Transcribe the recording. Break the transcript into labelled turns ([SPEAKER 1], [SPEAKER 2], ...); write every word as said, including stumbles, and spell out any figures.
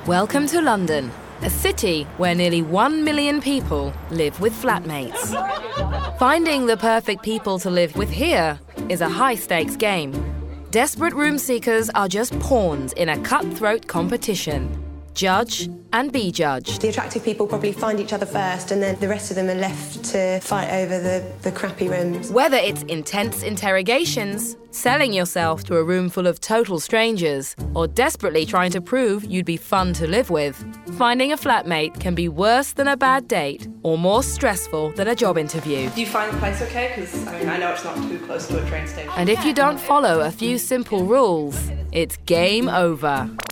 [SPEAKER 1] Welcome to London, a city where nearly one million people live with flatmates. Finding the perfect people to live with here is a high-stakes game. Desperate room seekers are just pawns in a cutthroat competition. Judge and be judged.
[SPEAKER 2] The attractive people probably find each other first, and then the rest of them are left to fight over the, the crappy rooms.
[SPEAKER 1] Whether it's intense interrogations, selling yourself to a room full of total strangers, or desperately trying to prove you'd be fun to live with, finding a flatmate can be worse than a bad date or more stressful than a job interview.
[SPEAKER 3] Do you find the place okay? Because, I mean, I know it's not too close to a train station.
[SPEAKER 1] And if you don't follow a few simple rules, it's game over.